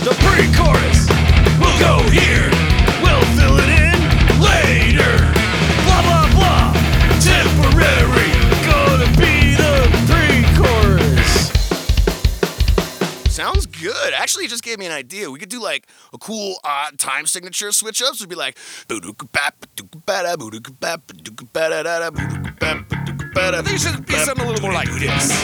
The pre-chorus will go here. We'll fill it in later. Blah, blah, blah. Temporary. Gonna be the pre-chorus. Sounds good. Actually, it just gave me an idea. We could do like a cool time signature switch ups. We'd be like, I think it should be something a little more like this.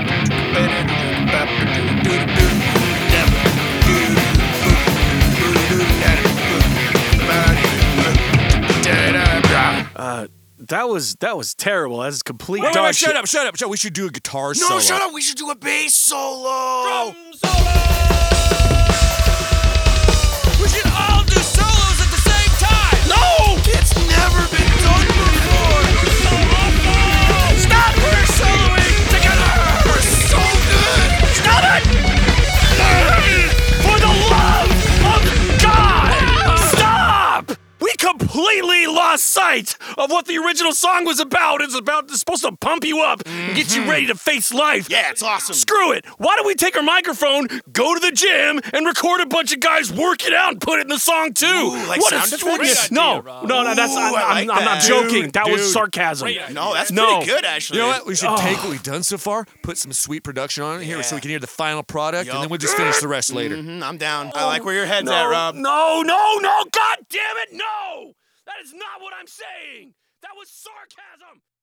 That was terrible. That's complete Wait, dog shut shit. up. We should do a guitar solo. No, shut up. We should do a bass solo. Drum solo! We should all do solos at the same time! No! It's never been done before. Stop! We're soloing together! We're so good. Stop it! For the love of God! Stop! We completely lost sight of what the original song was about. It's supposed to pump you up and get you ready to face life. Yeah, it's awesome. Screw it. Why don't we take our microphone, go to the gym, and record a bunch of guys working out and put it in the song too? Ooh, like what sound a effects? no, Great idea, Rob. no, that's Ooh, I like I'm not that. joking. That was Dude. sarcasm. Great idea. No, that's No. pretty good, actually. You know what? We should take what we've done so far, put some sweet production on it here so we can hear the final product, and then we'll just finish the rest later. I'm down. I like where your head's at, Rob. No, God damn it, no! That is not what I'm saying. That was sarcasm.